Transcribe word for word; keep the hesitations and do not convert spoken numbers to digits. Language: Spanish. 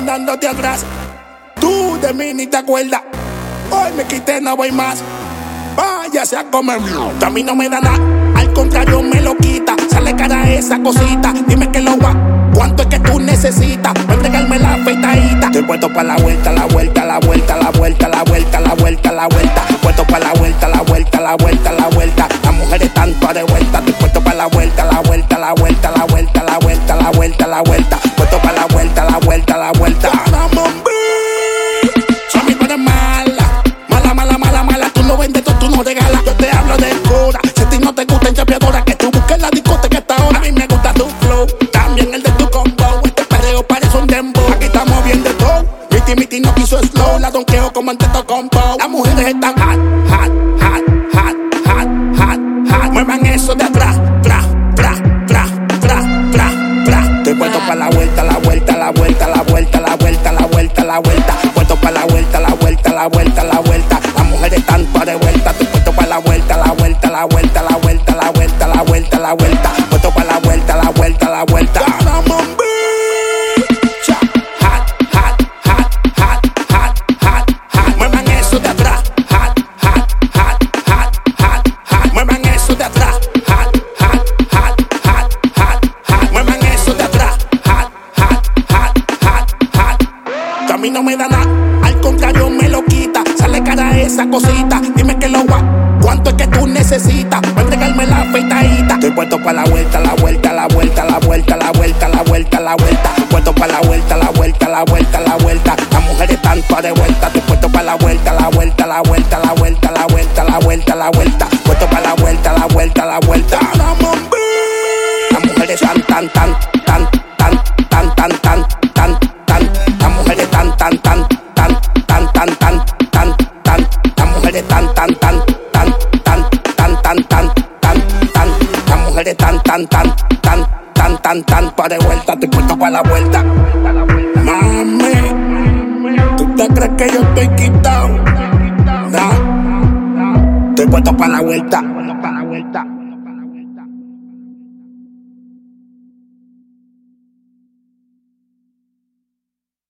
dándote atrás. Tú de mí ni te acuerdas. Hoy me quité, no voy más. Váyase a comer. A mí no me da nada, al contrario me lo quita. Sale cara esa cosita, dime que lo va. ¿Cuánto es que tú necesitas? Voy a entregarme la afeitadita. Estoy puesto pa' la vuelta, la vuelta, la vuelta, la vuelta, la vuelta, la vuelta, la vuelta. Puesto pa' la vuelta, la vuelta, la vuelta, la vuelta. Las mujeres están todas de vuelta. Estoy puesto pa' la vuelta, la vuelta, la vuelta, la vuelta, la vuelta, la vuelta, la vuelta. Puesto pa' la vuelta, la vuelta, la vuelta. Son mis padres mala, mala, mala, mala, mala. Tú no vendes, tú, tú no regalas. Yo te hablo de cura. Si a ti no te gusta en chapeadora, que tú busques la discoteca esta hora. A mí me gusta tu flow, también el de tu combo. Este perreo parece un dembow. Aquí estamos bien de todo. Miti, miti no quiso slow. La donqueo como en teto combo. Las mujeres están hot, hot, hot, hot, hot, hot, hot. Muevan eso de atrás, tra, tra, tra, tra, tra, tra. Estoy puesto pa' la vuelta, la vuelta, la vuelta, la vuelta, la vuelta, la vuelta, la vuelta. Puesto pa' la vuelta, la vuelta, la vuelta, la vuelta. Las mujeres están todas de vuelta. Estoy puesto pa' la vuelta, la vuelta, la vuelta, la vuelta, la vuelta, la vuelta, la vuelta. Puesto pa' la vuelta, la vuelta, la vuelta. A mí no me da nada, al contrario me lo quita. Sale cara esa cosita, dime que lo va. ¿Cuánto es que tú necesitas? Voy a entregarme la afeitadita. Estoy puesto pa' la vuelta, la vuelta, la vuelta, la vuelta, la vuelta, la vuelta, la vuelta. Puesto pa' la vuelta, la vuelta, la vuelta, la vuelta. Las mujeres están todas de vuelta. Estoy puesto pa' la vuelta, la vuelta, la vuelta, la vuelta, la vuelta, la vuelta, la vuelta. Puesto pa' la vuelta, la vuelta, la vuelta. Las mujeres están tan, tan, tan, tan, tan, tan, tan, tan, tan. Las mujeres tan, tan, tan, tan, tan, tan, tan, tan, tan. Las mujeres tan, tan, tan, tan, tan, tan, tan, tan, tan, tan. Las mujeres tan, tan, tan, tan, tan, tan, tan, pa' de vuelta. Estoy puesto pa' la vuelta. Mami, ¿tú te crees que yo estoy quitado? No, estoy puesto pa' la vuelta.